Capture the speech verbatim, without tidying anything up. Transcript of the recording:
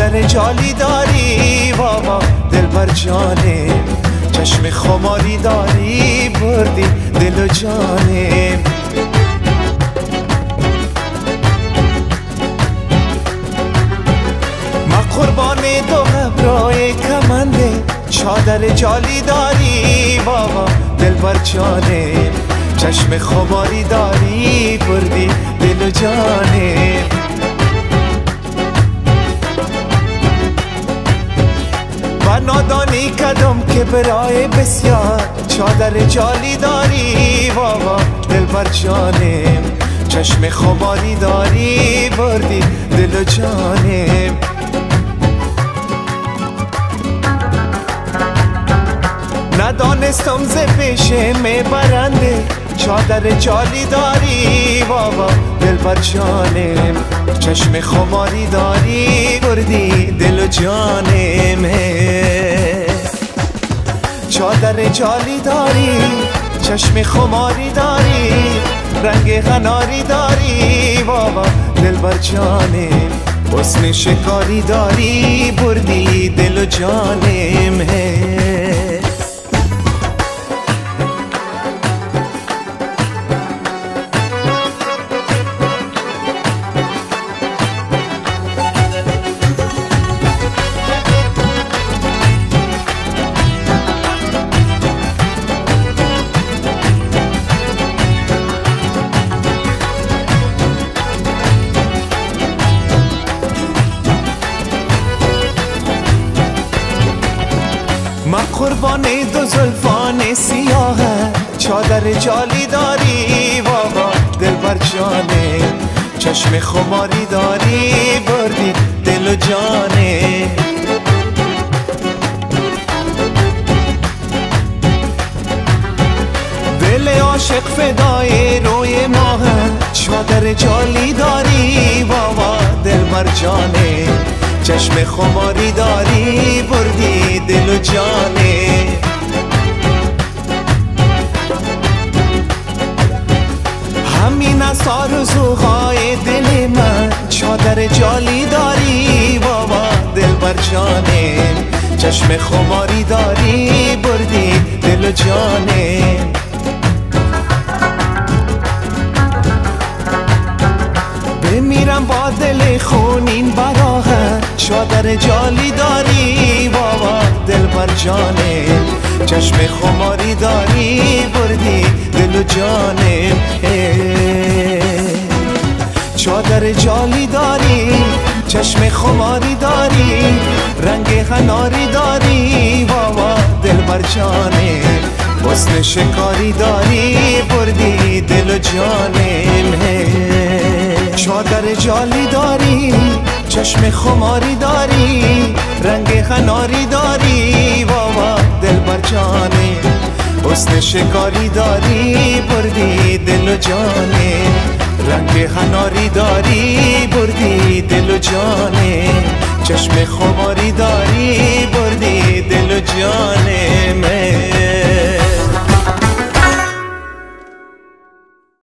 چادر جالی داری بابا دلبر جانم، چشم خماری داری بردی دل و جانم. ما قربان دو قبرای کمنده، چادر جالی داری بابا دلبر جانم، چشم خماری داری بردی دل و جانم. و نادانی کدم که برای بسیار، چادر جالی داری بابا دلبر جانم، چشم خماری داری بردی دل و جانم. ندانستم ز پیشه می برنده، چادر جالی داری بابا دلبر جانم، چشم خماری داری بردی دل و جانم. چادر جالی داری، چشم خماری داری، رنگ غناری داری بابا دلبر جانم، حسن شکاری داری بردی دل و جانم. من قربان دو زلفان سیاهه، چادر جالی داری بابا دلبر جانم، چشم خماری داری بردی دل و جانم. دل عاشق فدای روی ماهه، چادر جالی داری بابا دلبر جانم، چشم خماری داری بردی دل و جانم. همین از آرزوهای دل من، چادر جالی داری بابا دلبر جانم، چشم خماری داری بردی دل و جانم. بمیرم با دل خونین براغه، چادر جالی داری بابا دلبر جانم، چشم خماری داری بردی دل و جانم. چادر جالی داری، چشم خماری داری، رنگ غناری داری بابا دلبر جانم، حسن شکاری داری بردی دل و جانم. چادر جالی داری، چشم خماری داری، رنگ غناری داری بابا دلبر جانم، حسن شکاری داری بردی دل و جانم، رنگ غناری داری بردی دل و جانم، چشم خماری داری بردی دل و جانم.